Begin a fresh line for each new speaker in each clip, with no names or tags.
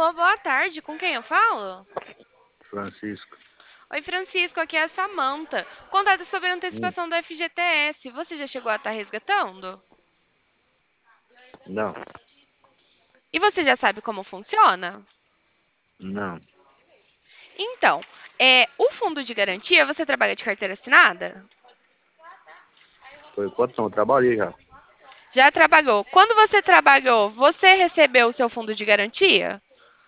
Alô, boa tarde. Com quem eu falo?
Francisco.
Oi, Francisco. Aqui é a Samanta. Contato sobre a
Hum,
antecipação do FGTS. Você já chegou a estar resgatando?
não,
E você já sabe como funciona?
não.
Então, o fundo de garantia, você trabalha de carteira assinada?
Foi quanto não? Eu trabalhei já.
Já trabalhou. Quando você trabalhou, você recebeu o seu fundo de garantia?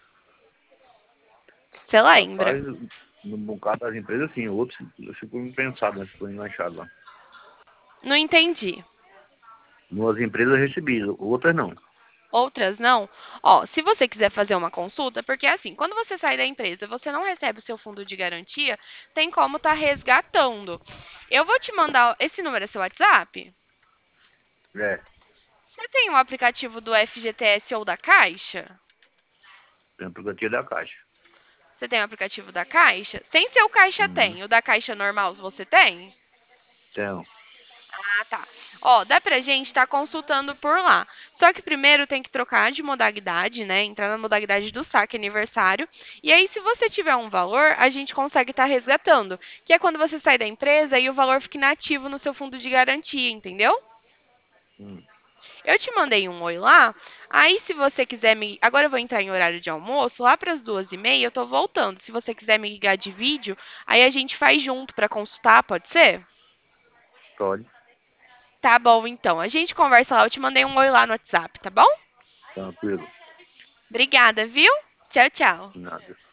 Você lembra?
Rapaz, no bocado das empresas, sim. Outros, eu fico pensado, né? Ficou enganchado lá.
Não entendi.
Umas empresas eu recebi, outras não.
Outras não? Ó, se você quiser fazer uma consulta, porque assim, quando você sai da empresa, você não recebe o seu fundo de garantia, tem como estar resgatando. Eu vou te mandar esse número é seu WhatsApp?
É,
Você tem um aplicativo do FGTS ou da Caixa?
tem aplicativo da Caixa.
Você tem um aplicativo da Caixa? Sem ser o Caixa
Uhum.
tem. O da Caixa normal você tem?
Então,
Ah, tá. Ó, dá pra gente estar consultando por lá. Só que primeiro tem que trocar de modalidade, né? Entrar na modalidade do saque aniversário. E aí, se você tiver um valor, a gente consegue estar resgatando. Que é quando você sai da empresa e o valor fica inativo no seu fundo de garantia, entendeu?
hum,
Eu te mandei um oi lá. Aí, se você quiser me. Agora eu vou entrar em horário de almoço. Lá para as 2h30 eu tô voltando. Se você quiser me ligar de vídeo, aí a gente faz junto para consultar, pode ser?
pode.
Tá bom, então. A gente conversa lá. Eu te mandei um oi lá no WhatsApp, tá bom?
Tranquilo.
Obrigada, viu? Tchau, tchau.
Nada.